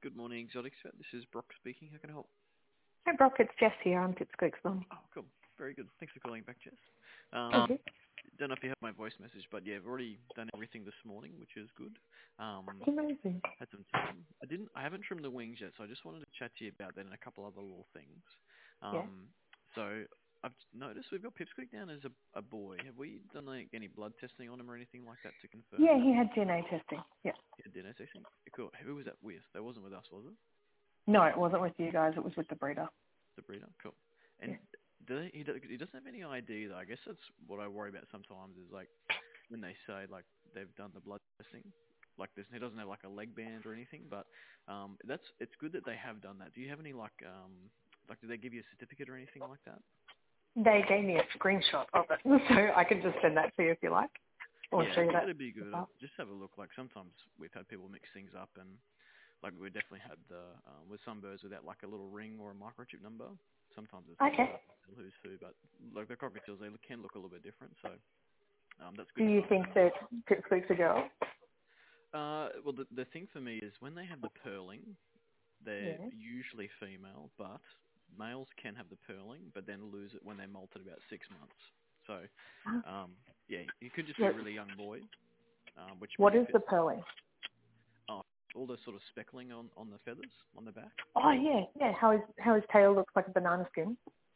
Good morning, Exotic Svet. This is Brock speaking. How can I help? Hi, Brock. It's Jess here. I'm Pipsqueak's mum. Oh, cool. Very good. Thanks for calling back, Jess. Thank you. Don't know if you have my voice message, but yeah, I've already done everything this morning, which is good. Amazing. Had some time. I haven't trimmed the wings yet, so I just wanted to chat to you about that and a couple other little things. Yeah. So I've noticed we've got Pipsqueak down as a boy. Have we done like any blood testing on him or anything like that to confirm Yeah, that? he had DNA testing. Yeah. Yeah, DNA testing. Cool. Who was that with? That wasn't with us, was it? No, it wasn't with you guys. It was with the breeder. The breeder. Cool. Yeah. And he doesn't have any ID though. I guess that's what I worry about sometimes is like when they say like they've done the blood testing, like this. He doesn't have like a leg band or anything, but it's good that they have done that. Do you have any like did they give you a certificate or anything like that? They gave me a screenshot of it, so I can just send that to you if you like, or Yeah, show you that. that'd be good. Just have a look. Like sometimes we've had people mix things up, and like we definitely had the with some birds without like a little ring or a microchip number. Sometimes it's hard Okay. to tell who's who, but like the cockatiels, they can look a little bit different. So that's Do good. you think that Pipsqueak's a girl? Well, the thing for me is when they have the pearling, they're Yeah. usually female, but males can have the pearling, but then lose it when they molt at about 6 months. So, yeah, you could just be a What, really young boy, which what probably is the fits. pearling? Oh, all the sort of speckling on the feathers on the back. Oh, yeah, yeah. How his tail looks like a banana skin.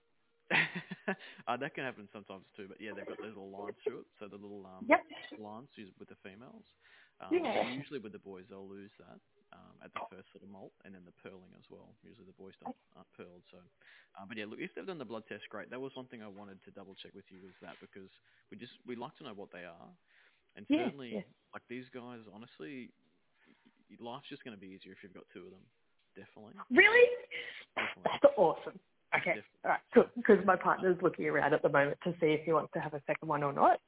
That can happen sometimes too, but yeah, they've got those little lines through it. So the little Yep. lines used with the females. Yeah. But usually with the boys, they'll lose that at the first sort of molt, and then the pearling as well. Usually the boys aren't pearled. So, but yeah, look, if they've done the blood test, great. That was one thing I wanted to double check with you was that because we like to know what they are, and Yeah. certainly Yeah. like these guys, honestly, life's just going to be easier if you've got two of them. Definitely, Really? definitely, That's awesome. Okay. definitely. All right. Cool. Because my partner's looking around at the moment to see if he wants to have a second one or not.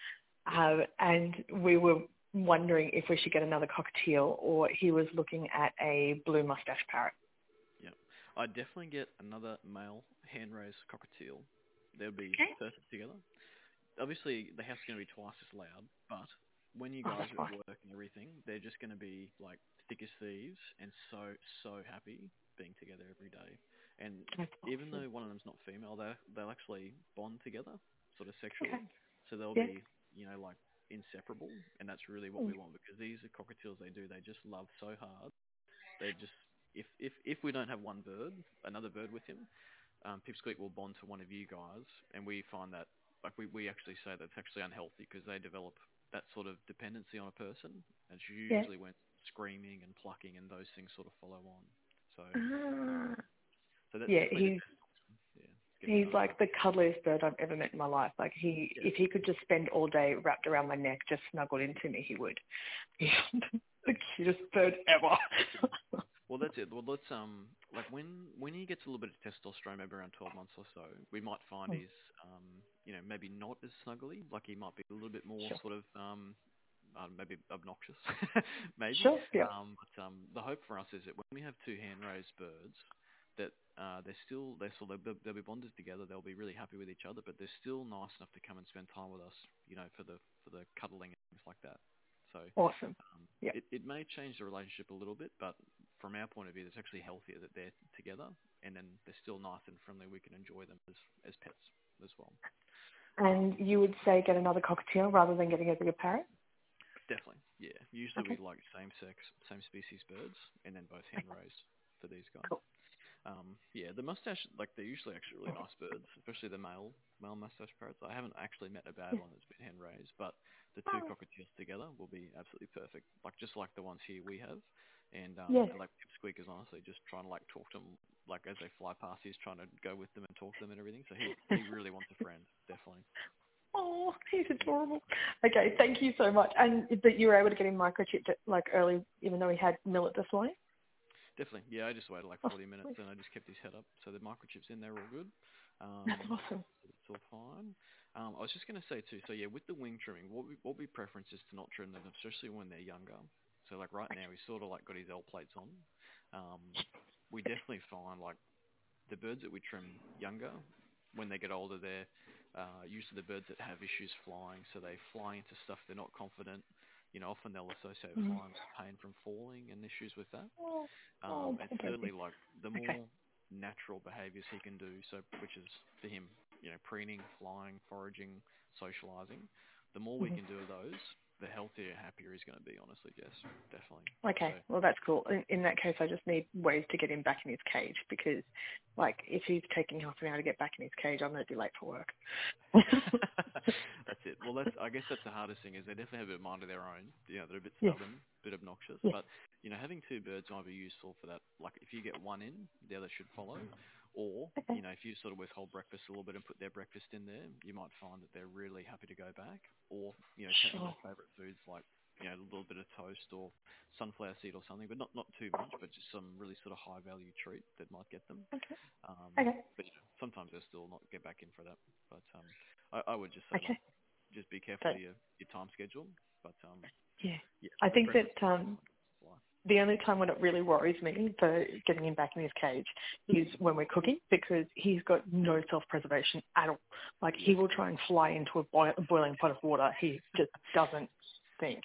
And we were wondering if we should get another cockatiel, or he was looking at a blue mustache parrot. Yeah, I'd definitely get another male hand-raised cockatiel. They would be Okay. perfect together. Obviously, the house is going to be twice as loud, but when you Oh, guys that's are at fine. work and everything, they're just going to be like thick as thieves and so happy being together every day. And That's even awesome. though one of them's not female, they'll actually bond together, sort of sexually. Okay. So they'll Yeah. be, like inseparable, and that's really what we Mm. want because these are cockatiels. They just love so hard. They just if we don't have one bird, another bird with him, Pipsqueak will bond to one of you guys, and we find that like we actually say that's actually unhealthy because they develop that sort of dependency on a person, and it's Yeah. usually when screaming and plucking and those things sort of follow on. So Ah. so that's Yeah. definitely the best option. Yeah, it's getting He's started. like the cuddliest bird I've ever met in my life. Like Yeah. if he could just spend all day wrapped around my neck, just snuggled into me, he would. He's the cutest bird ever. Well, that's it. Well, let's like when he gets a little bit of testosterone, maybe around 12 months or so, we might find he's maybe not as snuggly. Like he might be a little bit more Sure. sort of maybe obnoxious, maybe. Sure. Yeah. But the hope for us is that when we have two hand-raised birds, that they'll be bonded together. They'll be really happy with each other, but they're still nice enough to come and spend time with us, for the cuddling and things like that. So Awesome. Yeah. it may change the relationship a little bit, but from our point of view, it's actually healthier that they're together, and then they're still nice and friendly. We can enjoy them as pets as well. And you would say get another cockatiel rather than getting a bigger parrot? Definitely, yeah. Usually we Okay. like same sex, same species birds, and then both hand raised for these guys. Cool. Yeah, the mustache, like they're usually actually really nice birds, especially the male mustache parrots. I haven't actually met a bad Yeah. one that's been hand raised, but the two cockatiels together will be absolutely perfect. Like just like the ones here we have, and Yeah. and like Pipsqueak is honestly just trying to like talk to them, like as they fly past, he's trying to go with them and talk to them and everything. So he really wants a friend, definitely. Oh, he's adorable. Okay, thank you so much. And that you were able to get him microchipped like early, even though he had millet this morning? Definitely, yeah. I just waited like Oh, 40 minutes and I just kept his head up. So the microchips in there, all good. that's awesome. It's all fine. I was just going to say too. So yeah, with the wing trimming, what we preference is to not trim them, especially when they're younger. So like right now, he's sort of like got his L plates on. We definitely find like the birds that we trim younger, when they get older, they're usually the birds that have issues flying. So they fly into stuff they're not confident. often they'll associate Mm. flying with pain from falling and issues with that. And Poor certainly, baby. like, the Okay. more natural behaviours he can do, so which is for him, preening, flying, foraging, socialising, the more we Mhm. can do of those, the healthier, happier he's going to be. Honestly, Jess, definitely. So. Okay, well that's cool. In that case, I just need ways to get him back in his cage because, like, if he's taking half an hour to get back in his cage, I'm going to be late for work. That's it. Well, I guess that's the hardest thing is they definitely have a mind of their own. They're a bit Yes, stubborn, a bit obnoxious, yes, but having two birds might be useful for that. Like if you get one in, the other should follow. Or okay, if you sort of withhold breakfast a little bit and put their breakfast in there, you might find that they're really happy to go back. Or take one of sure. their favourite foods like a little bit of toast or sunflower seed or something, but not too much, but just some really sort of high value treat that might get them. Okay, Um, okay, but sometimes they'll still not get back in for that. But I would just say like okay. just be careful But of your time schedule. But yeah, yeah, I think that breakfast is definitely fly. the only time when it really worries me for getting him back in his cage is when we're cooking because he's got no self-preservation at all. Like he Yeah, will try and fly into a boiling pot of water. He just doesn't think.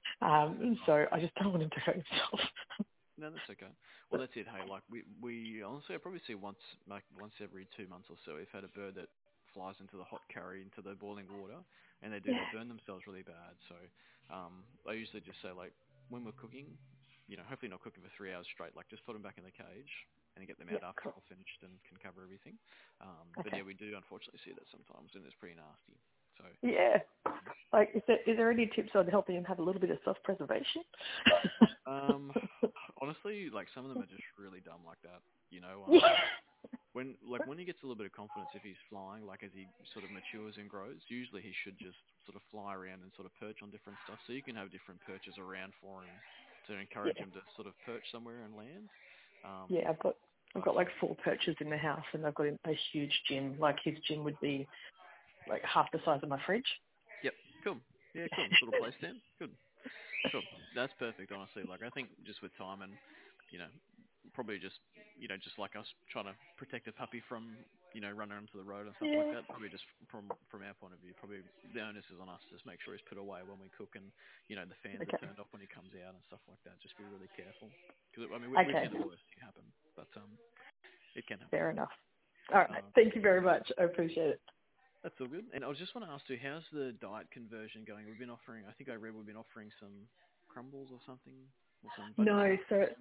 So I just don't want him to hurt himself. no, that's okay. Well, that's it. Hey, like we honestly I probably see once every 2 months or so. We've had a bird that flies into the hot curry into the boiling water, and they Yeah, burn themselves really bad. So I usually just say like when we're cooking, hopefully not cooking for 3 hours straight. Like just put them back in the cage and get them yeah, out after cool. it's all finished and can cover everything. But Okay. yeah, we do unfortunately see that sometimes, and it's pretty nasty. So. Yeah. Like, is there any tips on helping him have a little bit of self-preservation? Um, honestly, like some of them are just really dumb like that. Yeah. When he gets a little bit of confidence, if he's flying, like as he sort of matures and grows, usually he should just sort of fly around and sort of perch on different stuff. So you can have different perches around for him to encourage Yeah. him to sort of perch somewhere and land. Yeah, I've But got like 4 perches in the house, and I've got a huge gym. Like his gym would be like half the size of my fridge. yep, cool. Yeah, cool. Little play stand. Good. Cool. That's perfect, honestly. Like I think just with time and you know probably just like us trying to protect a puppy from running onto the road and stuff like Yeah. that. Probably just from our point of view, probably the onus is on us to just make sure he's put away when we cook and the fans are Okay. turned off when he comes out and stuff like that. Just be really careful because I mean we've Okay. seen the worst thing happen, but it can happen. Fair enough. All right. Uh, Thank you very much. I appreciate it. that's all good. And I was just want to ask you, how's the diet conversion going? We've been offering, I think I read we've been offering some crumbles or something, or some budgie No, stuff. so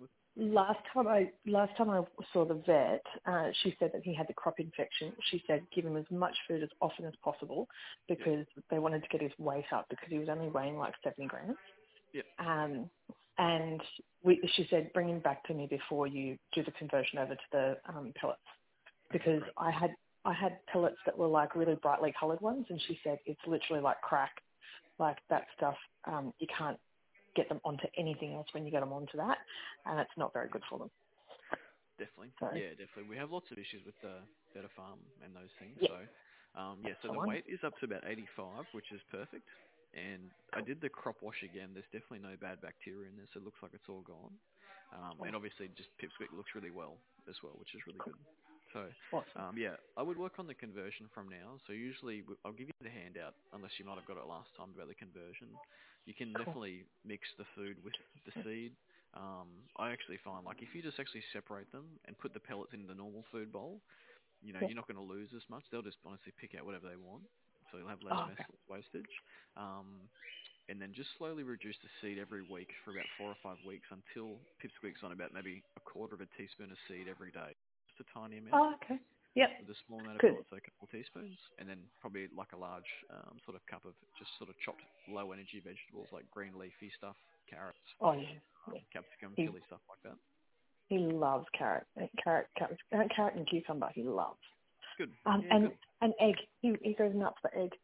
last time I saw the vet, she said that he had the crop infection. She said give him as much food as often as possible Yep. because they wanted to get his weight up because he was only weighing like 70 grams. Yep. And she said bring him back to me before you do the conversion over to the pellets Okay, because great. I had pellets that were like really brightly coloured ones, and she said it's literally like crack, like that stuff. You can't get them onto anything else when you get them onto that, and it's not very Yeah. good for them. Definitely. So Yeah, definitely. We have lots of issues with the Better Farm and those things. yeah, So, yeah, that's so the the one. weight is up to about 85, which is perfect. And I Cool. did the crop wash again. There's definitely no bad bacteria in there, so it looks like it's all gone. And Awesome. obviously, just Pipsqueak looks really well as well, which is really Cool. good. So, Awesome. yeah, I would work on the conversion from now. So usually, I'll give you the handout, unless you might have got it last time about the conversion. You can Cool. definitely mix the food with the seed. I actually find like if you just actually separate them and put the pellets in the normal food bowl, Yeah. you're not going to lose as much. They'll just honestly pick out whatever they want, so you'll have less Oh, okay. wastage. And then just slowly reduce the seed every week for about 4 or 5 weeks until Pipsqueak's on about maybe a quarter of a teaspoon of seed every day, just a tiny amount Oh, okay. Yep. with a small amount of Good. pellets, so a couple of teaspoons, and then probably like a large sort of cup of just sort of chopped low energy vegetables like green leafy stuff, carrots, Oh yeah. Yeah. capsicum, He chili, stuff like that. he loves carrot and cucumber. He loves. Good. Um, Yeah, and good. and egg. He goes nuts for egg.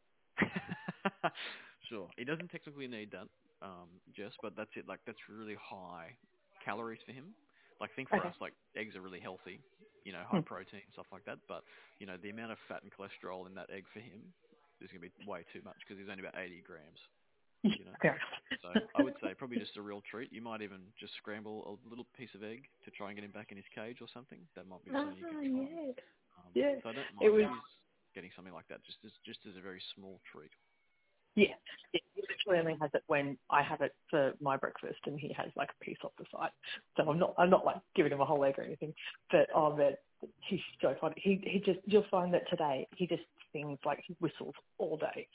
Sure. He doesn't technically need that, Jess, but that's it. Like, that's really high calories for him. Like, think for Okay. us, like, eggs are really healthy, Hmm. high protein, stuff like that. But, the amount of fat and cholesterol in that egg for him is going to be way too much because he's only about 80 grams, you know. Fair So enough. I would say probably just a real treat. You might even just scramble a little piece of egg to try and get him back in his cage or something. That might be something you can try. Yeah. Yeah. So I don't It mind if was. he's getting something like that, just as a very small treat. Yeah. Yeah. usually only has it when I have it for my breakfast, and he has like a piece off the side. So I'm not like giving him a whole egg or anything. But he's so funny. He just, you'll find that today he just sings, like he whistles all day.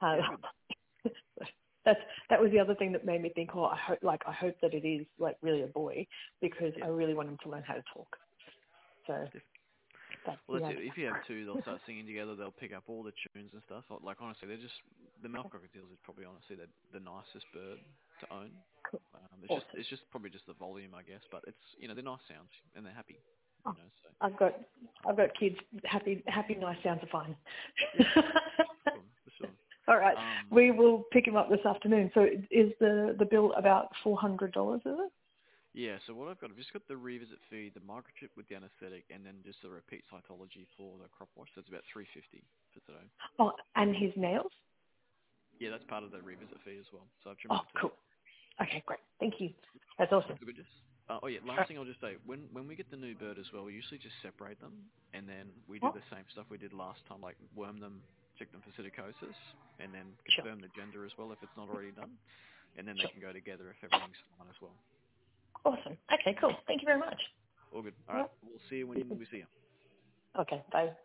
That was the other thing that made me think, I hope that it is like really a boy, because I really want him to learn how to talk. So well, that's it. If you have two, they'll start singing together. They'll pick up all the tunes and stuff. Like honestly, they're just the milk cockatiels is probably honestly the nicest bird to own. It's just probably just the volume, I guess. But it's they're nice sounds and they're happy. Oh, So. I've got kids. Happy, nice sounds are fine. For sure. All right, we will pick him up this afternoon. So is the bill about $400? Is it? Yeah, so what I've just got the revisit fee, the microchip with the anaesthetic, and then just the repeat cytology for the crop wash. So it's about $350 for today. Oh, and his nails? Yeah, that's part of the revisit fee as well. So I've Oh, cool. Okay, great. Thank you. That's awesome. Last thing I'll just say, when we get the new bird as well, we usually just separate them, and then we do the same stuff we did last time, like worm them, check them for psittacosis, and then confirm the gender as well if it's not already done, and then they can go together if everything's fine as well. Awesome. Okay, cool. Thank you very much. All good. All right. We'll see you when we see you. Okay, bye.